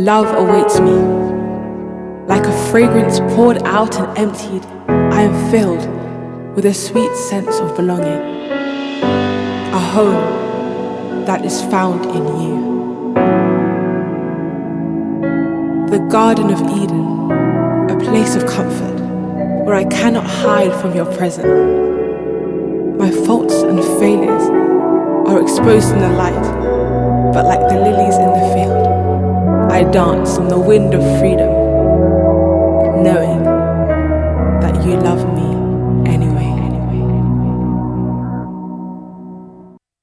love awaits me. Like a fragrance poured out and emptied, I am filled with a sweet sense of belonging. A home that is found in you. The Garden of Eden, a place of comfort where I cannot hide from your presence. My faults and failures are exposed in the light, but like the lilies in the field, I dance on the wind of freedom, knowing that you love me.